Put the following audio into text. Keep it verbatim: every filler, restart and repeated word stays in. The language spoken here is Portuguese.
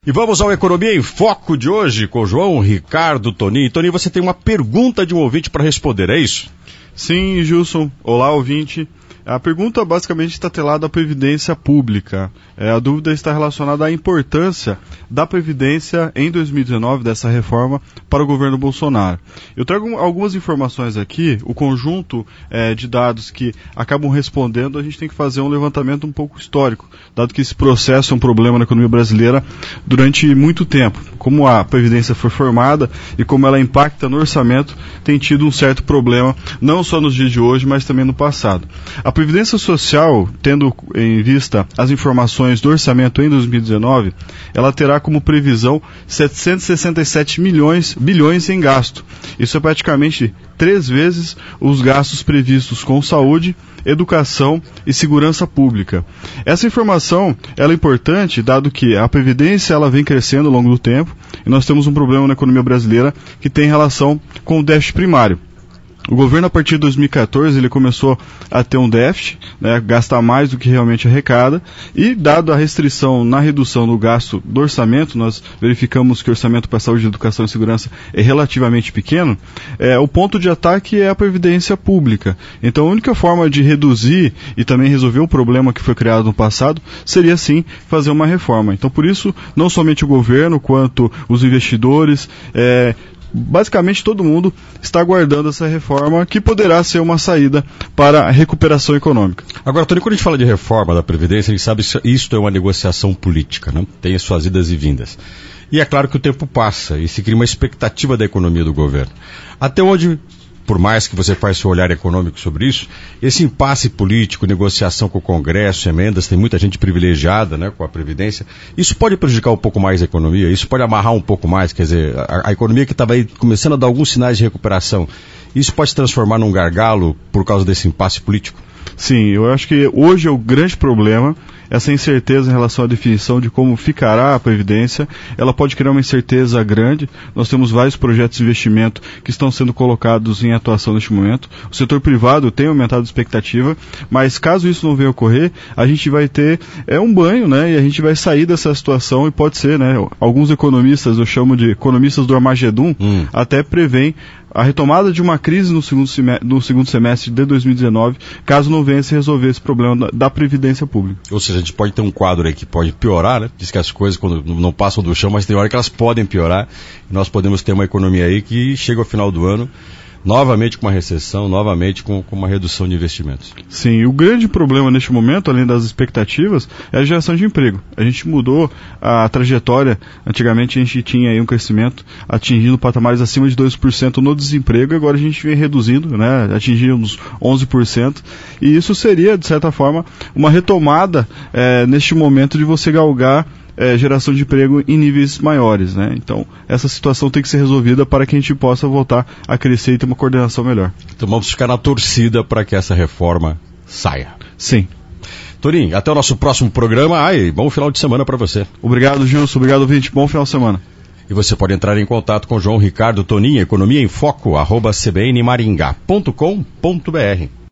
E vamos ao Economia em Foco de hoje com o João Ricardo Toninho. Toninho, você tem uma pergunta de um ouvinte para responder, é isso? Sim, Gilson. Olá, ouvinte. A pergunta basicamente está atrelada à Previdência Pública. É, a dúvida está relacionada à importância da Previdência em dois mil e dezenove, dessa reforma, para o governo Bolsonaro. Eu trago algumas informações aqui, o conjunto é, de dados que acabam respondendo, a gente tem que fazer um levantamento um pouco histórico, dado que esse processo é um problema na economia brasileira durante muito tempo. Como a Previdência foi formada e como ela impacta no orçamento, tem tido um certo problema, não só nos dias de hoje, mas também no passado. A Previdência Social, tendo em vista as informações do orçamento em dois mil e dezenove, ela terá como previsão setecentos e sessenta e sete milhões, bilhões em gasto. Isso é praticamente três vezes os gastos previstos com saúde, educação e segurança pública. Essa informação ela é importante, dado que a Previdência ela vem crescendo ao longo do tempo e nós temos um problema na economia brasileira que tem relação com o déficit primário. O governo, a partir de dois mil e quatorze, ele começou a ter um déficit, né, gastar mais do que realmente arrecada, e dado a restrição na redução do gasto do orçamento, nós verificamos que o orçamento para saúde, educação e segurança é relativamente pequeno, é, o ponto de ataque é a Previdência Pública. Então, a única forma de reduzir e também resolver o problema que foi criado no passado seria, sim, fazer uma reforma. Então, por isso, não somente o governo, quanto os investidores, é, basicamente todo mundo está aguardando essa reforma que poderá ser uma saída para a recuperação econômica. Agora, Tony, quando a gente fala de reforma da Previdência, a gente sabe que isto é uma negociação política, né? Tem as suas idas e vindas. E é claro que o tempo passa e se cria uma expectativa da economia do governo. Até onde, por mais que você faça seu olhar econômico sobre isso, esse impasse político, negociação com o Congresso, emendas, tem muita gente privilegiada, né, com a Previdência, isso pode prejudicar um pouco mais a economia? Isso pode amarrar um pouco mais? Quer dizer, a, a economia que estava aí começando a dar alguns sinais de recuperação, isso pode se transformar num gargalo por causa desse impasse político? Sim, eu acho que hoje é o grande problema, essa incerteza em relação à definição de como ficará a Previdência. Ela pode criar uma incerteza grande. Nós temos vários projetos de investimento que estão sendo colocados em atuação neste momento. O setor privado tem aumentado a expectativa, mas caso isso não venha a ocorrer, a gente vai ter é, um banho, né? E a gente vai sair dessa situação e pode ser, né? Alguns economistas, eu chamo de economistas do Armagedon, hum. até preveem a retomada de uma crise no segundo, semestre, no segundo semestre de dois mil e dezenove, caso não venha se resolver esse problema da, da Previdência Pública. Ou seja, a gente pode ter um quadro aí que pode piorar, né? Diz que as coisas quando não passam do chão, mas tem hora que elas podem piorar. E nós podemos ter uma economia aí que chega ao final do ano novamente com uma recessão, novamente com, com uma redução de investimentos. Sim, o grande problema neste momento, além das expectativas, é a geração de emprego. A gente mudou a trajetória. Antigamente a gente tinha aí um crescimento atingindo patamares acima de dois por cento no desemprego, e agora a gente vem reduzindo, né, atingimos onze por cento, e isso seria, de certa forma, uma retomada é, neste momento de você galgar É, geração de emprego em níveis maiores, né? Então, essa situação tem que ser resolvida para que a gente possa voltar a crescer e ter uma coordenação melhor. Então vamos ficar na torcida para que essa reforma saia. Sim. Toninho, até o nosso próximo programa. Ai, bom final de semana para você. Obrigado, Gilson. Obrigado, ouvinte. Bom final de semana. E você pode entrar em contato com João Ricardo Toninho, Economia em Foco, arroba c b n maringá ponto com ponto b r.